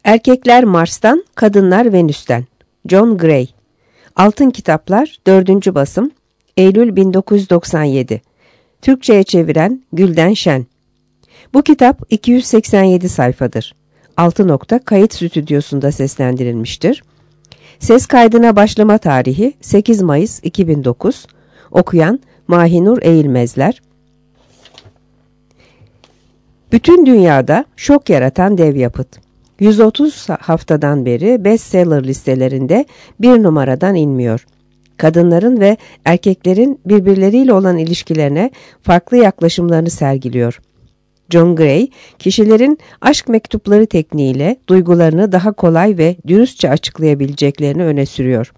Erkekler Mars'tan, Kadınlar Venüs'ten. John Gray. Altın Kitaplar 4. basım, Eylül 1997. Türkçe'ye çeviren Gülden Şen. Bu kitap 287 sayfadır. Altı nokta Kayıt Stüdyosu'nda seslendirilmiştir. Ses kaydına başlama tarihi 8 Mayıs 2009. Okuyan Mahinur Eğilmezler. Bütün dünyada şok yaratan dev yapıt. 130 haftadan beri bestseller listelerinde bir numaradan inmiyor. Kadınların ve erkeklerin birbirleriyle olan ilişkilerine farklı yaklaşımlarını sergiliyor. John Gray, kişilerin aşk mektupları tekniğiyle duygularını daha kolay ve dürüstçe açıklayabileceklerini öne sürüyor.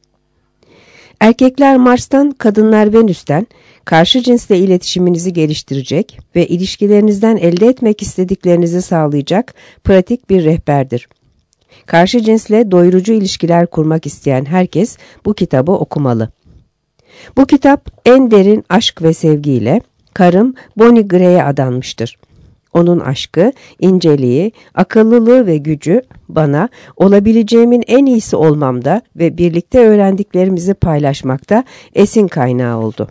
Erkekler Mars'tan, Kadınlar Venüs'ten karşı cinsle iletişiminizi geliştirecek ve ilişkilerinizden elde etmek istediklerinizi sağlayacak pratik bir rehberdir. Karşı cinsle doyurucu ilişkiler kurmak isteyen herkes bu kitabı okumalı. Bu kitap en derin aşk ve sevgiyle karım Bonnie Gray'e adanmıştır. Onun aşkı, inceliği, akıllılığı ve gücü bana olabileceğimin en iyisi olmamda ve birlikte öğrendiklerimizi paylaşmakta esin kaynağı oldu.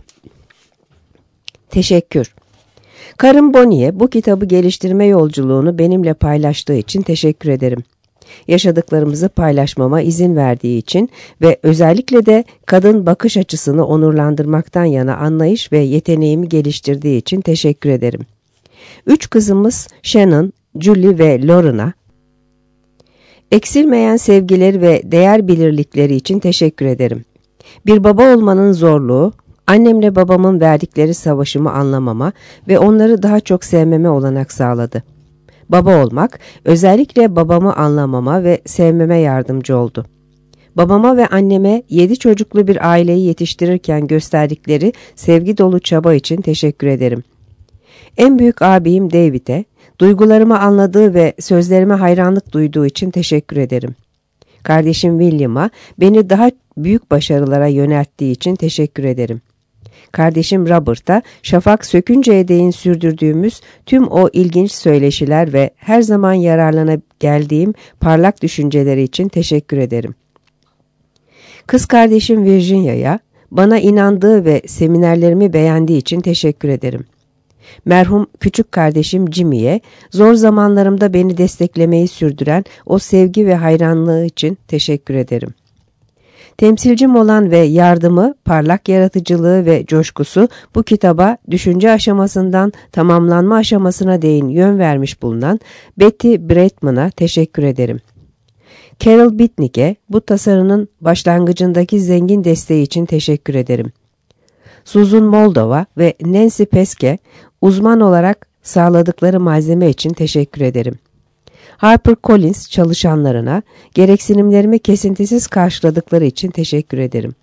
Teşekkür. Karım Bonnie'ye bu kitabı geliştirme yolculuğunu benimle paylaştığı için teşekkür ederim. Yaşadıklarımızı paylaşmama izin verdiği için ve özellikle de kadın bakış açısını onurlandırmaktan yana anlayış ve yeteneğimi geliştirdiği için teşekkür ederim. 3 kızımız Shannon, Julie ve Lauren'a eksilmeyen sevgileri ve değer bilirlikleri için teşekkür ederim. Bir baba olmanın zorluğu, annemle babamın verdikleri savaşımı anlamama ve onları daha çok sevmeme olanak sağladı. Baba olmak, özellikle babamı anlamama ve sevmeme yardımcı oldu. Babama ve anneme 7 çocuklu bir aileyi yetiştirirken gösterdikleri sevgi dolu çaba için teşekkür ederim. En büyük abim David'e, duygularımı anladığı ve sözlerime hayranlık duyduğu için teşekkür ederim. Kardeşim William'a beni daha büyük başarılara yönelttiği için teşekkür ederim. Kardeşim Robert'a şafak sökünceye değin sürdürdüğümüz tüm o ilginç söyleşiler ve her zaman yararlana geldiğim parlak düşünceleri için teşekkür ederim. Kız kardeşim Virginia'ya bana inandığı ve seminerlerimi beğendiği için teşekkür ederim. Merhum küçük kardeşim Jimmy'ye zor zamanlarımda beni desteklemeyi sürdüren o sevgi ve hayranlığı için teşekkür ederim. Temsilcim olan ve yardımı, parlak yaratıcılığı ve coşkusu bu kitaba düşünce aşamasından tamamlanma aşamasına değin yön vermiş bulunan Betty Breitman'a teşekkür ederim. Carol Bitnick'e bu tasarının başlangıcındaki zengin desteği için teşekkür ederim. Susan Moldova ve Nancy Peske uzman olarak sağladıkları malzeme için teşekkür ederim. HarperCollins çalışanlarına gereksinimlerimi kesintisiz karşıladıkları için teşekkür ederim.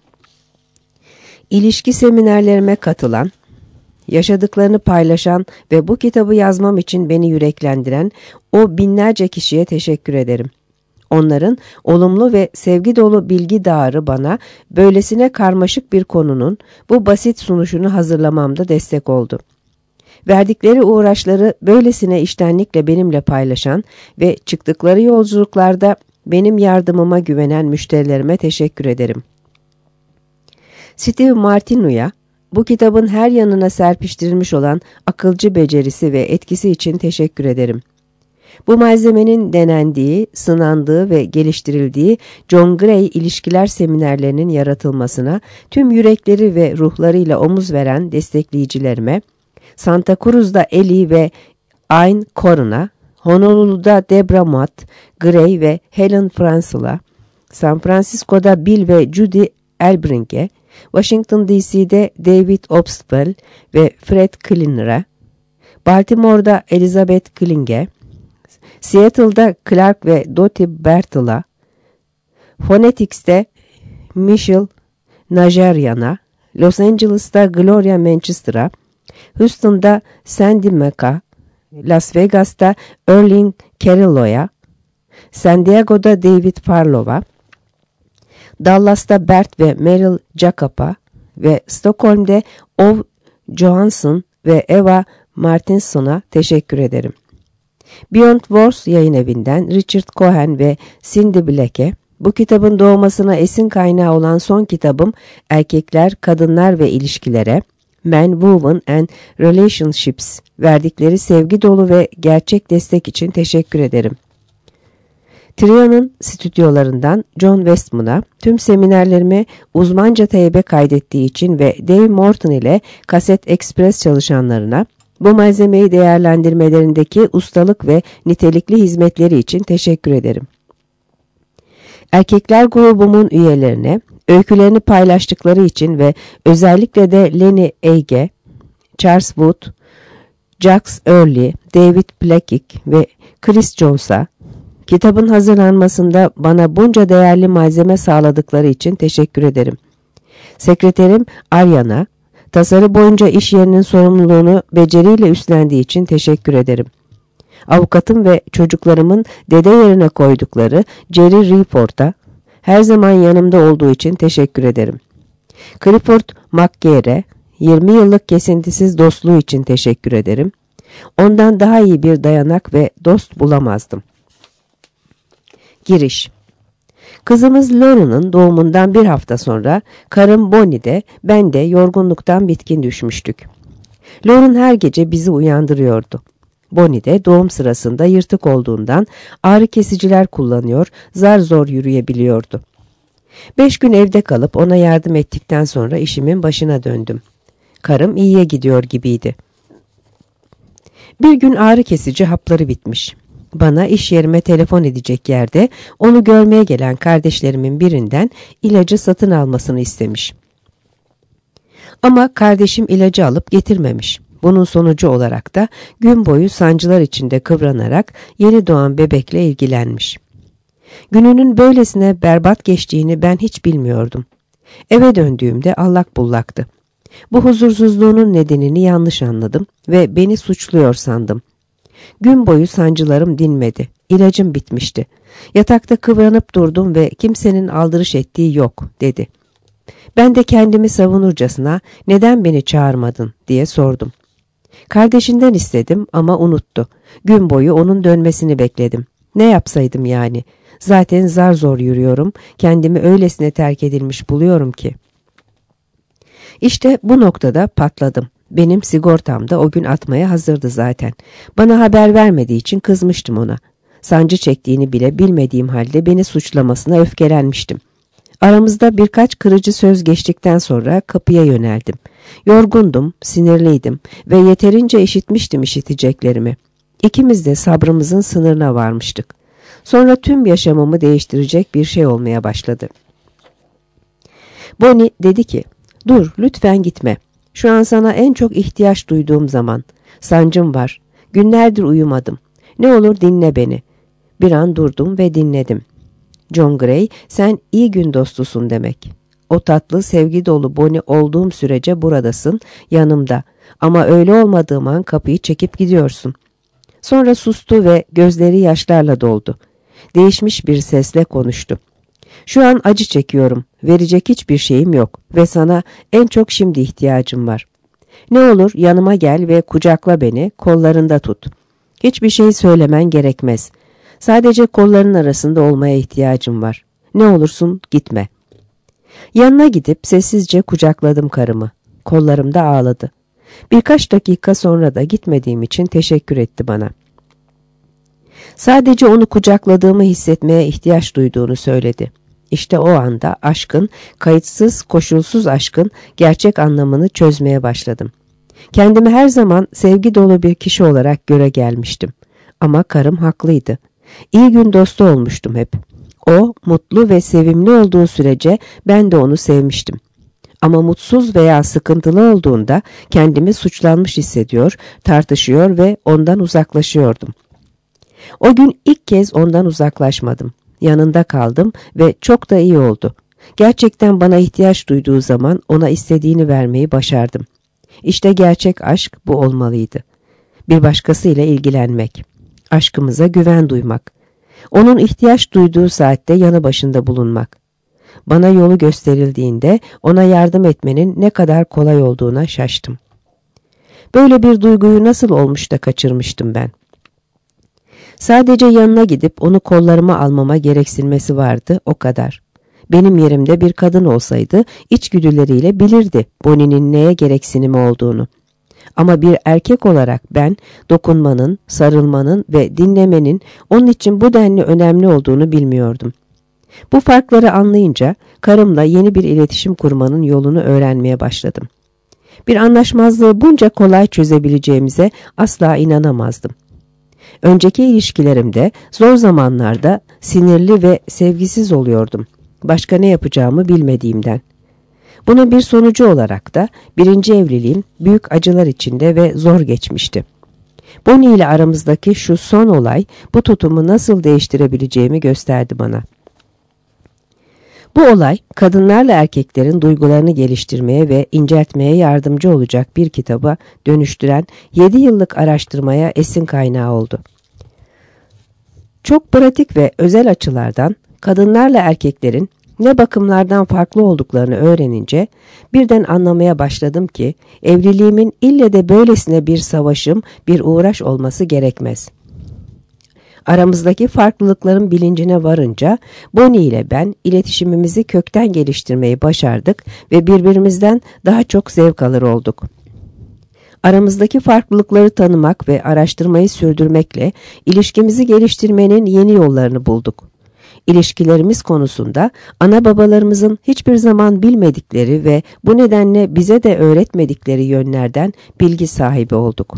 İlişki seminerlerime katılan, yaşadıklarını paylaşan ve bu kitabı yazmam için beni yüreklendiren o binlerce kişiye teşekkür ederim. Onların olumlu ve sevgi dolu bilgi dağarı bana böylesine karmaşık bir konunun bu basit sunuşunu hazırlamamda destek oldu. Verdikleri uğraşları böylesine içtenlikle benimle paylaşan ve çıktıkları yolculuklarda benim yardımıma güvenen müşterilerime teşekkür ederim. Steve Martinu'ya bu kitabın her yanına serpiştirilmiş olan akılcı becerisi ve etkisi için teşekkür ederim. Bu malzemenin denendiği, sınandığı ve geliştirildiği John Gray ilişkiler seminerlerinin yaratılmasına tüm yürekleri ve ruhlarıyla omuz veren destekleyicilerime, Santa Cruz'da Ellie ve Ayn Corin'a, Honolulu'da Debra Matt, Gray ve Helen Francel'a, San Francisco'da Bill ve Judy Elbrink'e, Washington DC'de David Obstfeld ve Fred Klinner'a, Baltimore'da Elizabeth Kling'e, Seattle'da Clark ve Dottie Bertle'a, Phonetics'te Michelle Najarian'a, Los Angeles'ta Gloria Manchester'a, Houston'da Sandy Mack'a, Las Vegas'ta Erling Carrillo'ya, San Diego'da David Farlow'a, Dallas'ta Bert ve Meryl Jacob'a ve Stockholm'de Ove Johansson ve Eva Martinsson'a teşekkür ederim. Beyond Wars yayınevinden Richard Cohen ve Cindy Black'e bu kitabın doğmasına esin kaynağı olan son kitabım Erkekler, Kadınlar ve İlişkilere, Men, Women and Relationships verdikleri sevgi dolu ve gerçek destek için teşekkür ederim. Tria'nın stüdyolarından John Westman'a, tüm seminerlerime uzmanca teybe kaydettiği için ve Dave Morton ile Kaset Express çalışanlarına, bu malzemeyi değerlendirmelerindeki ustalık ve nitelikli hizmetleri için teşekkür ederim. Erkekler grubumun üyelerine, öykülerini paylaştıkları için ve özellikle de Lenny Ege, Charles Wood, Jacques Early, David Plakic ve Chris Jones'a, kitabın hazırlanmasında bana bunca değerli malzeme sağladıkları için teşekkür ederim. Sekreterim Arya'na, tasarı boyunca iş yerinin sorumluluğunu beceriyle üstlendiği için teşekkür ederim. Avukatım ve çocuklarımın dede yerine koydukları Jerry Report'a her zaman yanımda olduğu için teşekkür ederim. Clifford McGee'ye 20 yıllık kesintisiz dostluğu için teşekkür ederim. Ondan daha iyi bir dayanak ve dost bulamazdım. Giriş. Kızımız Laura'nın doğumundan bir hafta sonra karım Bonnie de ben de yorgunluktan bitkin düşmüştük. Lauren her gece bizi uyandırıyordu. Bonnie de doğum sırasında yırtık olduğundan ağrı kesiciler kullanıyor, zar zor yürüyebiliyordu. 5 gün evde kalıp ona yardım ettikten sonra işimin başına döndüm. Karım iyiye gidiyor gibiydi. Bir gün ağrı kesici hapları bitmiş. Bana iş yerime telefon edecek yerde onu görmeye gelen kardeşlerimin birinden ilacı satın almasını istemiş. Ama kardeşim ilacı alıp getirmemiş. Bunun sonucu olarak da gün boyu sancılar içinde kıvranarak yeni doğan bebekle ilgilenmiş. Gününün böylesine berbat geçtiğini ben hiç bilmiyordum. Eve döndüğümde allak bullaktı. Bu huzursuzluğunun nedenini yanlış anladım ve beni suçluyor sandım. Gün boyu sancılarım dinmedi. İlacım bitmişti. Yatakta kıvranıp durdum ve kimsenin aldırış ettiği yok dedi. Ben de kendimi savunurcasına neden beni çağırmadın diye sordum. Kardeşinden istedim ama unuttu. Gün boyu onun dönmesini bekledim. Ne yapsaydım yani? Zaten zar zor yürüyorum. Kendimi öylesine terk edilmiş buluyorum ki. İşte bu noktada patladım. Benim sigortam da o gün atmaya hazırdı zaten. Bana haber vermediği için kızmıştım ona. Sancı çektiğini bile bilmediğim halde beni suçlamasına öfkelenmiştim. Aramızda birkaç kırıcı söz geçtikten sonra kapıya yöneldim. Yorgundum, sinirliydim ve yeterince işitmiştim işiteceklerimi. İkimiz de sabrımızın sınırına varmıştık. Sonra tüm yaşamımı değiştirecek bir şey olmaya başladı. Bonnie dedi ki, "Dur, lütfen gitme. Şu an sana en çok ihtiyaç duyduğum zaman. Sancım var. Günlerdir uyumadım. Ne olur dinle beni." Bir an durdum ve dinledim. John Gray, sen iyi gün dostusun demek. O tatlı, sevgi dolu Bonnie olduğum sürece buradasın, yanımda. Ama öyle olmadığım an kapıyı çekip gidiyorsun. Sonra sustu ve gözleri yaşlarla doldu. Değişmiş bir sesle konuştu. Şu an acı çekiyorum. Verecek hiçbir şeyim yok ve sana en çok şimdi ihtiyacım var. Ne olur yanıma gel ve kucakla beni, kollarında tut. Hiçbir şey söylemen gerekmez. Sadece kolların arasında olmaya ihtiyacım var. Ne olursun gitme. Yanına gidip sessizce kucakladım karımı. Kollarımda ağladı. Birkaç dakika sonra da gitmediğim için teşekkür etti bana. Sadece onu kucakladığımı hissetmeye ihtiyaç duyduğunu söyledi. İşte o anda aşkın, kayıtsız, koşulsuz aşkın gerçek anlamını çözmeye başladım. Kendimi her zaman sevgi dolu bir kişi olarak göre gelmiştim. Ama karım haklıydı. İyi gün dostu olmuştum hep. O, mutlu ve sevimli olduğu sürece ben de onu sevmiştim. Ama mutsuz veya sıkıntılı olduğunda kendimi suçlanmış hissediyor, tartışıyor ve ondan uzaklaşıyordum. O gün ilk kez ondan uzaklaşmadım. Yanında kaldım ve çok da iyi oldu. Gerçekten bana ihtiyaç duyduğu zaman ona istediğini vermeyi başardım. İşte gerçek aşk bu olmalıydı. Bir başkasıyla ilgilenmek. Aşkımıza güven duymak. Onun ihtiyaç duyduğu saatte yanı başında bulunmak. Bana yolu gösterildiğinde ona yardım etmenin ne kadar kolay olduğuna şaştım. Böyle bir duyguyu nasıl olmuş da kaçırmıştım ben? Sadece yanına gidip onu kollarıma almama gereksinmesi vardı, o kadar. Benim yerimde bir kadın olsaydı içgüdüleriyle bilirdi Bonnie'nin neye gereksinimi olduğunu. Ama bir erkek olarak ben dokunmanın, sarılmanın ve dinlemenin onun için bu denli önemli olduğunu bilmiyordum. Bu farkları anlayınca karımla yeni bir iletişim kurmanın yolunu öğrenmeye başladım. Bir anlaşmazlığı bunca kolay çözebileceğimize asla inanamazdım. Önceki ilişkilerimde zor zamanlarda sinirli ve sevgisiz oluyordum. Başka ne yapacağımı bilmediğimden. Bunun bir sonucu olarak da birinci evliliğim büyük acılar içinde ve zor geçmişti. Bonnie ile aramızdaki şu son olay bu tutumu nasıl değiştirebileceğimi gösterdi bana. Bu olay kadınlarla erkeklerin duygularını geliştirmeye ve inceltmeye yardımcı olacak bir kitaba dönüştüren 7 yıllık araştırmaya esin kaynağı oldu. Çok pratik ve özel açılardan kadınlarla erkeklerin ne bakımlardan farklı olduklarını öğrenince birden anlamaya başladım ki evliliğimin ille de böylesine bir savaşım, bir uğraş olması gerekmez. Aramızdaki farklılıkların bilincine varınca Bonnie ile ben iletişimimizi kökten geliştirmeyi başardık ve birbirimizden daha çok zevk alır olduk. Aramızdaki farklılıkları tanımak ve araştırmayı sürdürmekle ilişkimizi geliştirmenin yeni yollarını bulduk. İlişkilerimiz konusunda ana babalarımızın hiçbir zaman bilmedikleri ve bu nedenle bize de öğretmedikleri yönlerden bilgi sahibi olduk.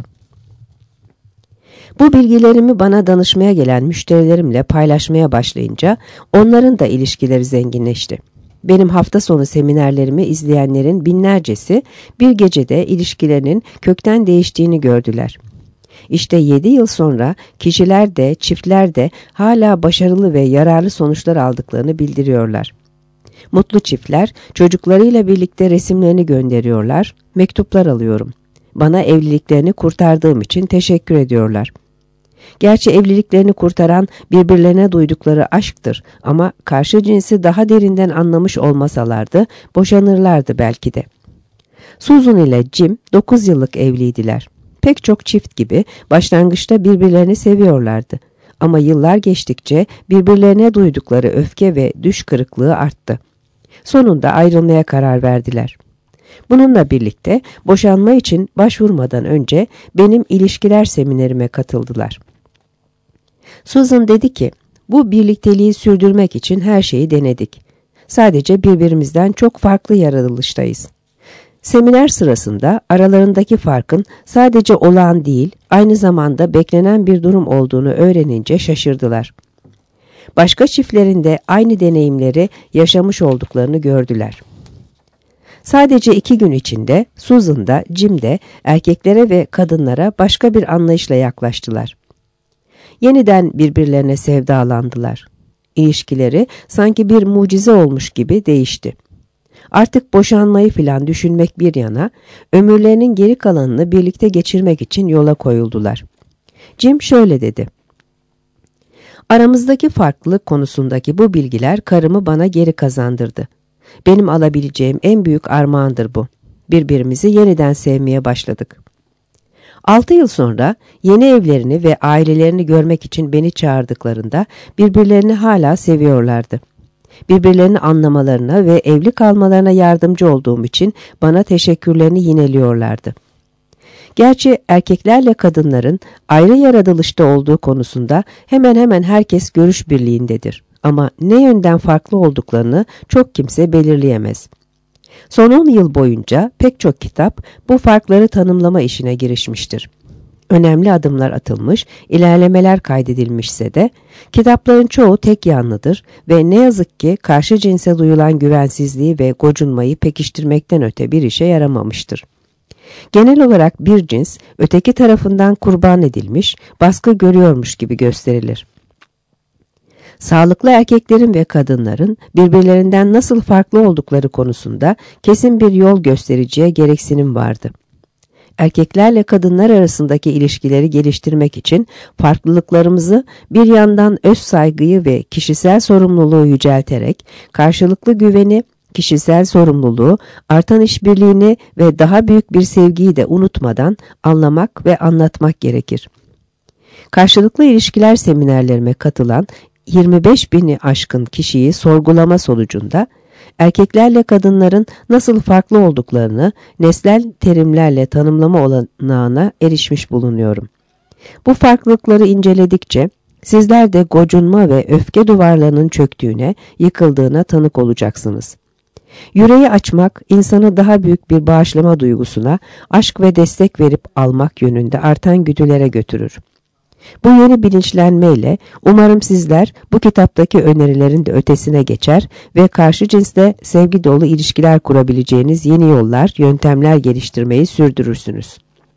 Bu bilgilerimi bana danışmaya gelen müşterilerimle paylaşmaya başlayınca onların da ilişkileri zenginleşti. Benim hafta sonu seminerlerimi izleyenlerin binlercesi bir gecede ilişkilerinin kökten değiştiğini gördüler. İşte 7 yıl sonra kişiler de çiftler de hala başarılı ve yararlı sonuçlar aldıklarını bildiriyorlar. Mutlu çiftler çocuklarıyla birlikte resimlerini gönderiyorlar, mektuplar alıyorum. Bana evliliklerini kurtardığım için teşekkür ediyorlar. Gerçi evliliklerini kurtaran birbirlerine duydukları aşktır ama karşı cinsi daha derinden anlamış olmasalardı boşanırlardı belki de. Susan ile Jim 9 yıllık evliydiler. Pek çok çift gibi başlangıçta birbirlerini seviyorlardı. Ama yıllar geçtikçe birbirlerine duydukları öfke ve düş kırıklığı arttı. Sonunda ayrılmaya karar verdiler. Bununla birlikte boşanma için başvurmadan önce benim ilişkiler seminerime katıldılar. Susan dedi ki, bu birlikteliği sürdürmek için her şeyi denedik. Sadece birbirimizden çok farklı yaratılıştayız. Seminer sırasında aralarındaki farkın sadece olağan değil, aynı zamanda beklenen bir durum olduğunu öğrenince şaşırdılar. Başka çiftlerin de aynı deneyimleri yaşamış olduklarını gördüler. Sadece 2 gün içinde Susan da Jim de erkeklere ve kadınlara başka bir anlayışla yaklaştılar. Yeniden birbirlerine sevdalandılar. İlişkileri sanki bir mucize olmuş gibi değişti. Artık boşanmayı filan düşünmek bir yana, ömürlerinin geri kalanını birlikte geçirmek için yola koyuldular. Jim şöyle dedi. Aramızdaki farklılık konusundaki bu bilgiler karımı bana geri kazandırdı. Benim alabileceğim en büyük armağandır bu. Birbirimizi yeniden sevmeye başladık. 6 yıl sonra yeni evlerini ve ailelerini görmek için beni çağırdıklarında birbirlerini hala seviyorlardı. Birbirlerini anlamalarına ve evli kalmalarına yardımcı olduğum için bana teşekkürlerini yineliyorlardı. Gerçi erkeklerle kadınların ayrı yaratılışta olduğu konusunda hemen hemen herkes görüş birliğindedir. Ama ne yönden farklı olduklarını çok kimse belirleyemez. Son 10 yıl boyunca pek çok kitap bu farkları tanımlama işine girişmiştir. Önemli adımlar atılmış, ilerlemeler kaydedilmişse de kitapların çoğu tek yanlıdır ve ne yazık ki karşı cinse duyulan güvensizliği ve gocunmayı pekiştirmekten öte bir işe yaramamıştır. Genel olarak bir cins öteki tarafından kurban edilmiş, baskı görüyormuş gibi gösterilir. Sağlıklı erkeklerin ve kadınların birbirlerinden nasıl farklı oldukları konusunda kesin bir yol göstericiye gereksinim vardı. Erkeklerle kadınlar arasındaki ilişkileri geliştirmek için farklılıklarımızı bir yandan öz saygıyı ve kişisel sorumluluğu yücelterek karşılıklı güveni, kişisel sorumluluğu, artan işbirliğini ve daha büyük bir sevgiyi de unutmadan anlamak ve anlatmak gerekir. Karşılıklı ilişkiler seminerlerime katılan 25 bini aşkın kişiyi sorgulama sonucunda erkeklerle kadınların nasıl farklı olduklarını nesnel terimlerle tanımlama olanağına erişmiş bulunuyorum. Bu farklılıkları inceledikçe sizler de gocunma ve öfke duvarlarının çöktüğüne, yıkıldığına tanık olacaksınız. Yüreği açmak, insanı daha büyük bir bağışlama duygusuna, aşk ve destek verip almak yönünde artan güdülere götürür. Bu yeni bilinçlenmeyle umarım sizler bu kitaptaki önerilerin de ötesine geçer ve karşı cinsle sevgi dolu ilişkiler kurabileceğiniz yeni yollar, yöntemler geliştirmeyi sürdürürsünüz.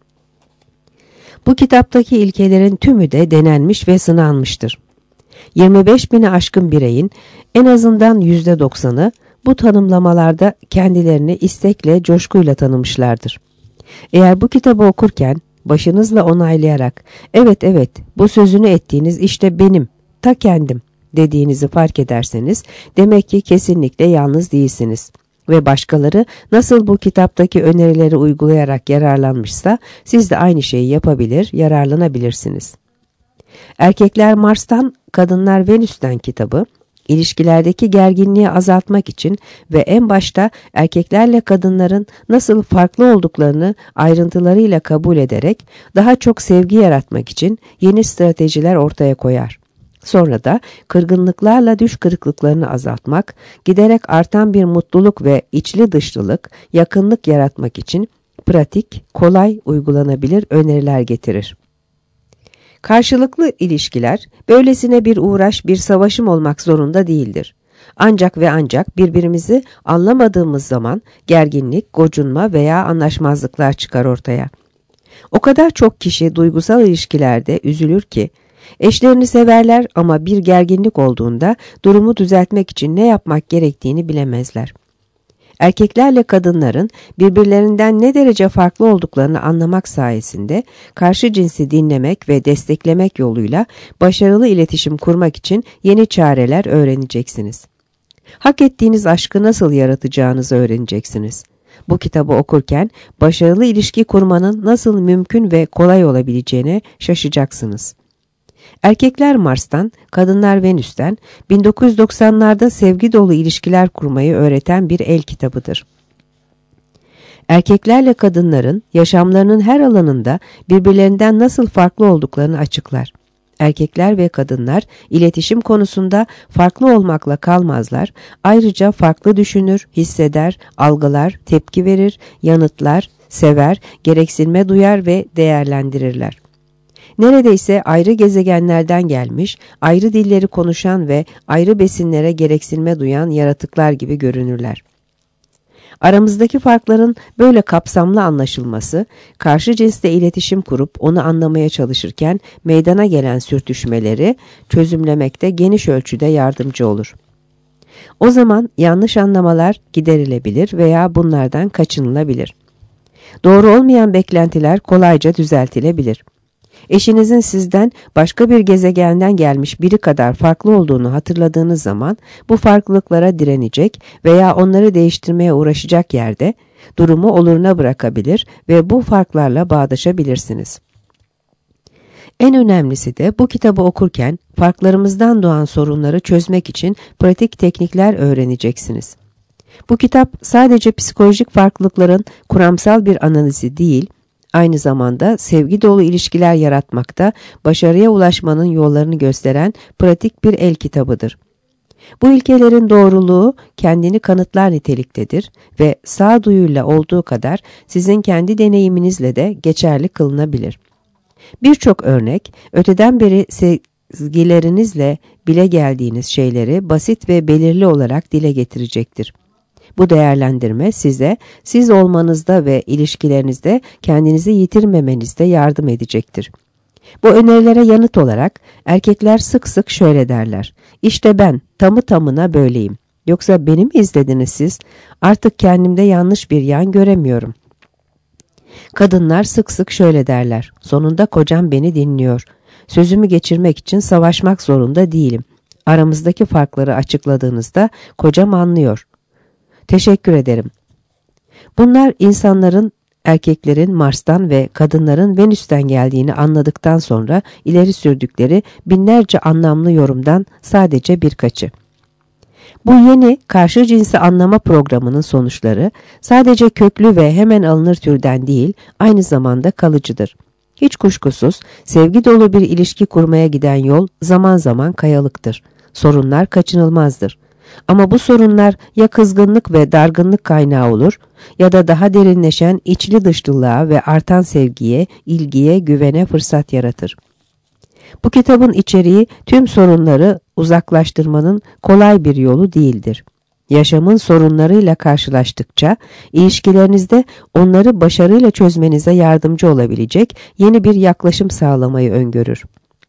Bu kitaptaki ilkelerin tümü de denenmiş ve sınanmıştır. 25 bini aşkın bireyin en azından %90'ı bu tanımlamalarda kendilerini istekle, coşkuyla tanımışlardır. Eğer bu kitabı okurken başınızla onaylayarak evet bu sözünü ettiğiniz işte benim, ta kendim dediğinizi fark ederseniz demek ki kesinlikle yalnız değilsiniz. Ve başkaları nasıl bu kitaptaki önerileri uygulayarak yararlanmışsa siz de aynı şeyi yapabilir, yararlanabilirsiniz. Erkekler Mars'tan, Kadınlar Venüs'ten kitabı, İlişkilerdeki gerginliği azaltmak için ve en başta erkeklerle kadınların nasıl farklı olduklarını ayrıntılarıyla kabul ederek daha çok sevgi yaratmak için yeni stratejiler ortaya koyar. Sonra da kırgınlıklarla düş kırıklıklarını azaltmak, giderek artan bir mutluluk ve içli dışlılık, yakınlık yaratmak için pratik, kolay uygulanabilir öneriler getirir. Karşılıklı ilişkiler, böylesine bir uğraş, bir savaşım olmak zorunda değildir. Ancak ve ancak birbirimizi anlamadığımız zaman gerginlik, gocunma veya anlaşmazlıklar çıkar ortaya. O kadar çok kişi duygusal ilişkilerde üzülür ki, eşlerini severler ama bir gerginlik olduğunda durumu düzeltmek için ne yapmak gerektiğini bilemezler. Erkeklerle kadınların birbirlerinden ne derece farklı olduklarını anlamak sayesinde karşı cinsi dinlemek ve desteklemek yoluyla başarılı iletişim kurmak için yeni çareler öğreneceksiniz. Hak ettiğiniz aşkı nasıl yaratacağınızı öğreneceksiniz. Bu kitabı okurken başarılı ilişki kurmanın nasıl mümkün ve kolay olabileceğine şaşacaksınız. Erkekler Mars'tan, Kadınlar Venüs'ten 1990'larda sevgi dolu ilişkiler kurmayı öğreten bir el kitabıdır. Erkeklerle kadınların yaşamlarının her alanında birbirlerinden nasıl farklı olduklarını açıklar. Erkekler ve kadınlar iletişim konusunda farklı olmakla kalmazlar, ayrıca farklı düşünür, hisseder, algılar, tepki verir, yanıtlar, sever, gereksinme duyar ve değerlendirirler. Neredeyse ayrı gezegenlerden gelmiş, ayrı dilleri konuşan ve ayrı besinlere gereksinme duyan yaratıklar gibi görünürler. Aramızdaki farkların böyle kapsamlı anlaşılması, karşı cinsle iletişim kurup onu anlamaya çalışırken meydana gelen sürtüşmeleri çözümlemekte geniş ölçüde yardımcı olur. O zaman yanlış anlamalar giderilebilir veya bunlardan kaçınılabilir. Doğru olmayan beklentiler kolayca düzeltilebilir. Eşinizin sizden başka bir gezegenden gelmiş biri kadar farklı olduğunu hatırladığınız zaman bu farklılıklara direnecek veya onları değiştirmeye uğraşacak yerde durumu oluruna bırakabilir ve bu farklarla bağdaşabilirsiniz. En önemlisi de bu kitabı okurken farklarımızdan doğan sorunları çözmek için pratik teknikler öğreneceksiniz. Bu kitap sadece psikolojik farklılıkların kuramsal bir analizi değil, aynı zamanda sevgi dolu ilişkiler yaratmakta başarıya ulaşmanın yollarını gösteren pratik bir el kitabıdır. Bu ilkelerin doğruluğu kendini kanıtlar niteliktedir ve sağduyuyla olduğu kadar sizin kendi deneyiminizle de geçerli kılınabilir. Birçok örnek, öteden beri sezgilerinizle bile geldiğiniz şeyleri basit ve belirli olarak dile getirecektir. Bu değerlendirme size, siz olmanızda ve ilişkilerinizde kendinizi yitirmemenizde yardım edecektir. Bu önerilere yanıt olarak erkekler sık sık şöyle derler: İşte ben tamı tamına böyleyim. Yoksa beni mi izlediniz siz? Artık kendimde yanlış bir yan göremiyorum. Kadınlar sık sık şöyle derler: Sonunda kocam beni dinliyor. Sözümü geçirmek için savaşmak zorunda değilim. Aramızdaki farkları açıkladığınızda kocam anlıyor. Teşekkür ederim. Bunlar insanların erkeklerin Mars'tan ve kadınların Venüs'ten geldiğini anladıktan sonra ileri sürdükleri binlerce anlamlı yorumdan sadece birkaçı. Bu yeni karşı cinsi anlama programının sonuçları sadece köklü ve hemen alınır türden değil, aynı zamanda kalıcıdır. Hiç kuşkusuz sevgi dolu bir ilişki kurmaya giden yol zaman zaman kayalıktır. Sorunlar kaçınılmazdır. Ama bu sorunlar ya kızgınlık ve dargınlık kaynağı olur ya da daha derinleşen içli dışlılığa ve artan sevgiye, ilgiye, güvene fırsat yaratır. Bu kitabın içeriği tüm sorunları uzaklaştırmanın kolay bir yolu değildir. Yaşamın sorunlarıyla karşılaştıkça ilişkilerinizde onları başarıyla çözmenize yardımcı olabilecek yeni bir yaklaşım sağlamayı öngörür.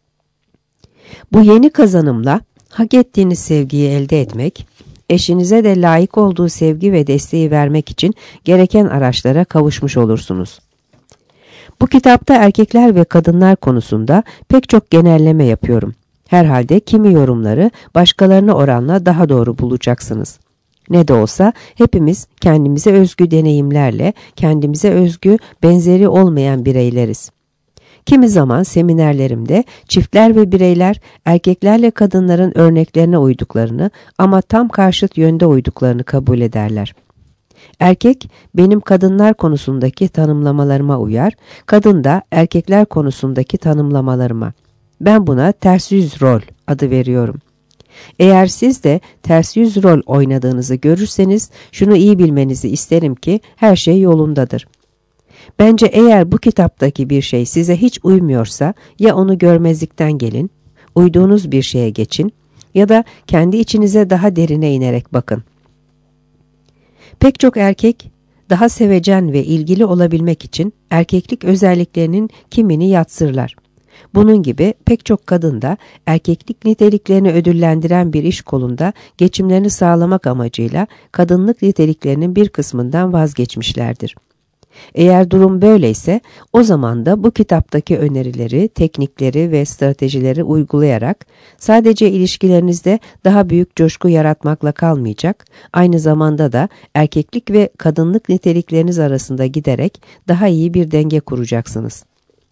Bu yeni kazanımla hak ettiğiniz sevgiyi elde etmek, eşinize de layık olduğu sevgi ve desteği vermek için gereken araçlara kavuşmuş olursunuz. Bu kitapta erkekler ve kadınlar konusunda pek çok genelleme yapıyorum. Herhalde kimi yorumları başkalarına oranla daha doğru bulacaksınız. Ne de olsa hepimiz kendimize özgü deneyimlerle, kendimize özgü benzeri olmayan bireyleriz. Kimi zaman seminerlerimde çiftler ve bireyler erkeklerle kadınların örneklerine uyduklarını ama tam karşıt yönde uyduklarını kabul ederler. Erkek benim kadınlar konusundaki tanımlamalarıma uyar, kadın da erkekler konusundaki tanımlamalarıma. Ben buna ters yüz rol adı veriyorum. Eğer siz de ters yüz rol oynadığınızı görürseniz şunu iyi bilmenizi isterim ki her şey yolundadır. Bence eğer bu kitaptaki bir şey size hiç uymuyorsa ya onu görmezlikten gelin, uyduğunuz bir şeye geçin ya da kendi içinize daha derine inerek bakın. Pek çok erkek daha sevecen ve ilgili olabilmek için erkeklik özelliklerinin kimini yatsırlar. Bunun gibi pek çok kadın da erkeklik niteliklerini ödüllendiren bir iş kolunda geçimlerini sağlamak amacıyla kadınlık niteliklerinin bir kısmından vazgeçmişlerdir. Eğer durum böyleyse o zaman da bu kitaptaki önerileri, teknikleri ve stratejileri uygulayarak sadece ilişkilerinizde daha büyük coşku yaratmakla kalmayacak, aynı zamanda da erkeklik ve kadınlık nitelikleriniz arasında giderek daha iyi bir denge kuracaksınız.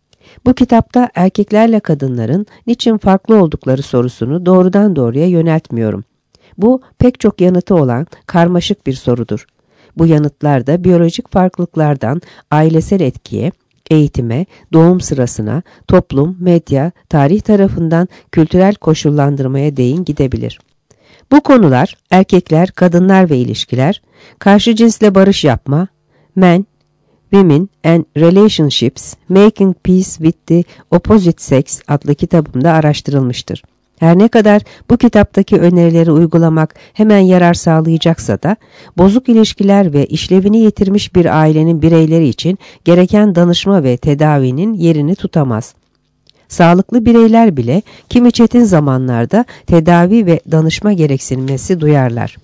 Bu kitapta erkeklerle kadınların niçin farklı oldukları sorusunu doğrudan doğruya yöneltmiyorum. Bu pek çok yanıtı olan karmaşık bir sorudur. Bu yanıtlar da biyolojik farklılıklardan ailesel etkiye, eğitime, doğum sırasına, toplum, medya, tarih tarafından kültürel koşullandırmaya değin gidebilir. Bu konular erkekler, kadınlar ve ilişkiler, karşı cinsle barış yapma, Men, Women and Relationships, Making Peace with the Opposite Sex adlı kitabımda araştırılmıştır. Her ne kadar bu kitaptaki önerileri uygulamak hemen yarar sağlayacaksa da, bozuk ilişkiler ve işlevini yitirmiş bir ailenin bireyleri için gereken danışma ve tedavinin yerini tutamaz. Sağlıklı bireyler bile kimi çetin zamanlarda tedavi ve danışma gereksinmesi duyarlar.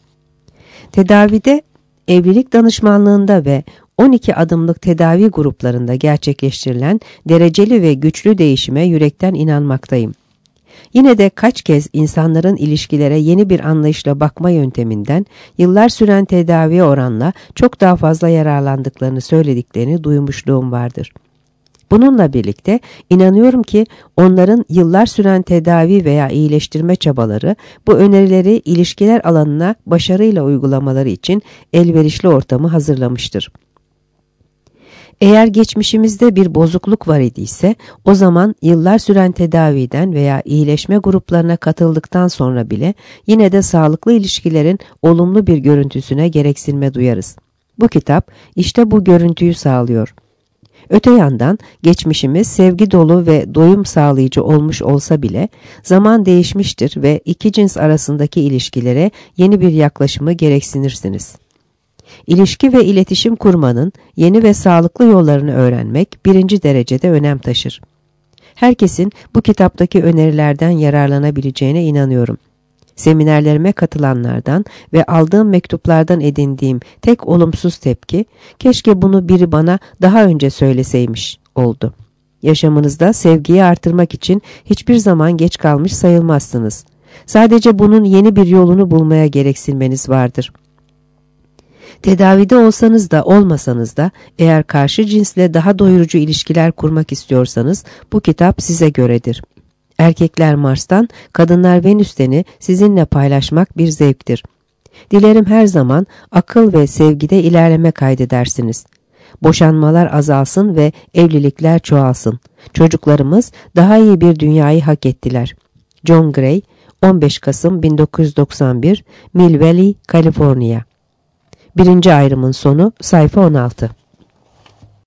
Tedavide, evlilik danışmanlığında ve 12 adımlık tedavi gruplarında gerçekleştirilen dereceli ve güçlü değişime yürekten inanmaktayım. Yine de kaç kez insanların ilişkilere yeni bir anlayışla bakma yönteminden yıllar süren tedaviye oranla çok daha fazla yararlandıklarını söylediklerini duymuşluğum vardır. Bununla birlikte inanıyorum ki onların yıllar süren tedavi veya iyileştirme çabaları bu önerileri ilişkiler alanına başarıyla uygulamaları için elverişli ortamı hazırlamıştır. Eğer geçmişimizde bir bozukluk var idiyse, o zaman yıllar süren tedaviden veya iyileşme gruplarına katıldıktan sonra bile yine de sağlıklı ilişkilerin olumlu bir görüntüsüne gereksinme duyarız. Bu kitap işte bu görüntüyü sağlıyor. Öte yandan geçmişimiz sevgi dolu ve doyum sağlayıcı olmuş olsa bile zaman değişmiştir ve iki cins arasındaki ilişkilere yeni bir yaklaşımı gereksinirsiniz. İlişki ve iletişim kurmanın yeni ve sağlıklı yollarını öğrenmek birinci derecede önem taşır. Herkesin bu kitaptaki önerilerden yararlanabileceğine inanıyorum. Seminerlerime katılanlardan ve aldığım mektuplardan edindiğim tek olumsuz tepki, keşke bunu biri bana daha önce söyleseymiş oldu. Yaşamınızda sevgiyi artırmak için hiçbir zaman geç kalmış sayılmazsınız. Sadece bunun yeni bir yolunu bulmaya gereksinmeniz vardır. Tedavide olsanız da olmasanız da eğer karşı cinsle daha doyurucu ilişkiler kurmak istiyorsanız bu kitap size göredir. Erkekler Mars'tan, kadınlar Venüs'teni sizinle paylaşmak bir zevktir. Dilerim her zaman akıl ve sevgide ilerleme kaydedersiniz. Boşanmalar azalsın ve evlilikler çoğalsın. Çocuklarımız daha iyi bir dünyayı hak ettiler. John Gray, 15 Kasım 1991, Mill Valley, Kaliforniya. 1. ayrımın sonu, sayfa 16.